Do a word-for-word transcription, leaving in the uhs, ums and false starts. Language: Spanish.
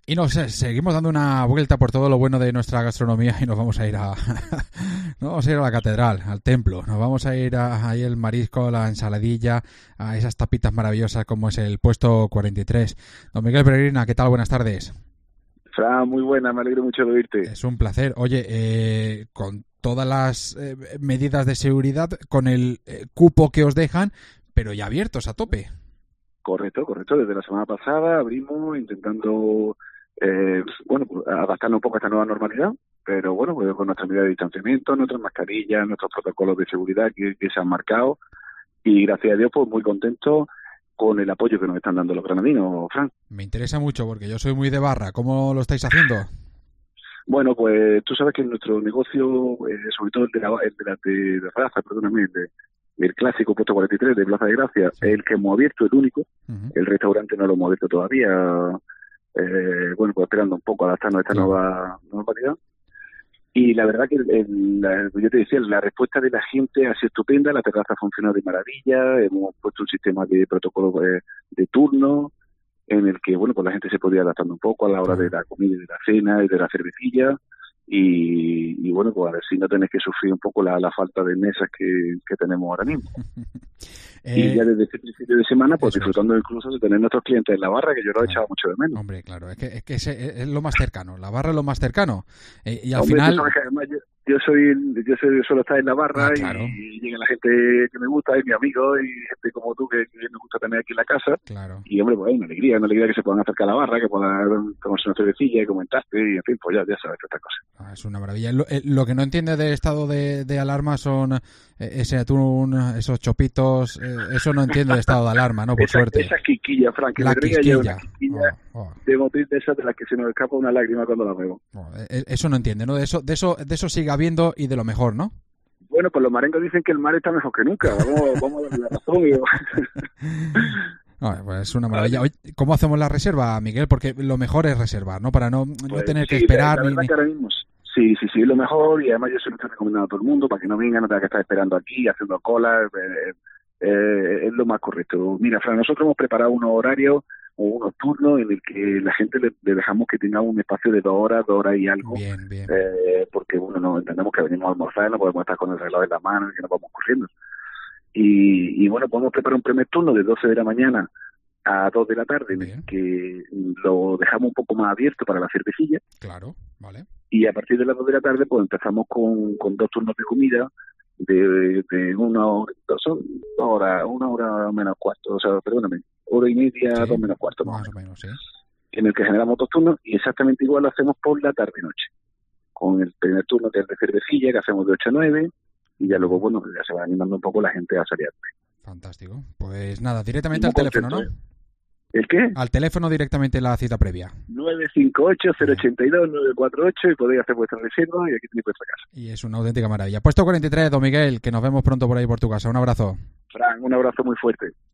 Y nos eh, seguimos dando una vuelta por todo lo bueno de nuestra gastronomía y nos vamos a ir a nos vamos a ir a la catedral, al templo. Nos vamos a ir a, ahí el marisco, la ensaladilla, a esas tapitas maravillosas como es el puesto cuarenta y tres. Don Miguel Peregrina, ¿qué tal? Buenas tardes. Fran, muy buena, me alegro mucho de oírte. Es un placer. Oye, eh, con todas las eh, medidas de seguridad, con el eh, cupo que os dejan, pero ya abiertos a tope. Correcto, correcto. Desde la semana pasada abrimos intentando Eh, bueno, pues adaptarnos un poco a esta nueva normalidad, pero bueno, pues con nuestra medida de distanciamiento, nuestras mascarillas, nuestros protocolos de seguridad que, que se han marcado, y gracias a Dios pues muy contentos con el apoyo que nos están dando los granadinos, Fran. Me interesa mucho porque yo soy muy de barra. ¿Cómo lo estáis haciendo? Bueno, pues tú sabes que nuestro negocio, eh, sobre todo el de la el de, la, de, de raza, perdóname, el, de, el clásico puesto cuarenta y tres de Plaza de Gracia, sí, es el que hemos abierto, el único. Uh-huh. El restaurante no lo hemos abierto todavía. Eh, bueno, pues esperando un poco adaptarnos a esta claro. nueva normalidad. Y la verdad que el, el, la, yo te decía, la respuesta de la gente ha sido estupenda, la terraza ha funcionado de maravilla, hemos puesto un sistema de protocolo de, de turno en el que, bueno, pues la gente se podía adaptando un poco a la hora de la comida y de la cena y de la cervecilla. Y, y bueno, pues a ver si no tenés que sufrir un poco la, la falta de mesas que, que tenemos ahora mismo. eh, y ya desde este principio de semana, pues disfrutando es. incluso de tener nuestros clientes en la barra, que yo lo he echado mucho de menos. Hombre, claro, es que es, que es, es lo más cercano, la barra es lo más cercano. Eh, y al Hombre, final... tú sabes que además yo, yo soy, yo soy, solo estar en la barra ah, claro. y llega la gente que me gusta, y mi amigo, y gente como tú que, que me gusta tener aquí en la casa. Claro. Y hombre, pues hay una alegría, una alegría que se puedan acercar a la barra, que puedan tomarse una cervecilla y comentaste, y en fin, pues ya, ya sabes estas cosas. Ah, es una maravilla. Lo, eh, lo que no entiende del estado de, de alarma son eh, ese atún, esos chopitos, eh, eso no entiende de estado de alarma, ¿no? Por esa, suerte. Esa quisquilla, Frank, que la me quisquilla. Una quisquilla oh, oh. de motriz de esas de las que se nos escapa una lágrima cuando la veo. Oh, eso no entiende, ¿no? De eso, de eso, de eso sigue habiendo y de lo mejor, ¿no? Bueno, pues los marengos dicen que el mar está mejor que nunca. Vamos, vamos a darle la razón. Yo. No, pues es una maravilla. Oye, ¿cómo hacemos la reserva, Miguel? Porque lo mejor es reservar, ¿no? Para no, no pues, tener sí, que esperar. La, la ni, verdad ni... que ahora mismo, sí, sí, sí, es lo mejor, y además yo se lo estoy recomendando a todo el mundo para que no venga, no tenga que estar esperando aquí, haciendo cola. Eh, eh, es lo más correcto. Mira, Fran, nosotros hemos preparado unos horarios o unos turnos en el que la gente le, le dejamos que tenga un espacio de dos horas, dos horas y algo. Bien, bien. Eh, porque, bueno, no entendemos que venimos a almorzar, no podemos estar con el reloj en la mano y que nos vamos corriendo. Y, y bueno, podemos preparar un primer turno de doce de la mañana a dos de la tarde, bien, que lo dejamos un poco más abierto para la cervecilla. Claro, vale. Y a partir de las dos de la tarde, pues empezamos con, con dos turnos de comida de, de una hora, dos, dos horas, una hora menos cuarto, o sea, perdóname, hora y media, sí, dos menos cuarto. Más, más o menos, sí. En el que generamos dos turnos, y exactamente igual lo hacemos por la tarde-noche. Con el primer turno que es de cervecilla, que hacemos de ocho a nueve, y ya luego, bueno, ya se va animando un poco la gente a salir. Fantástico. Pues nada, directamente al teléfono, ¿no? ¿El qué? Al teléfono directamente la cita previa. nueve cinco ocho, cero ocho dos, nueve cuatro ocho, y podéis hacer vuestra reserva, y aquí tenéis vuestra casa. Y es una auténtica maravilla. Puesto cuarenta y tres, don Miguel, que nos vemos pronto por ahí por tu casa. Un abrazo. Fran, un abrazo muy fuerte.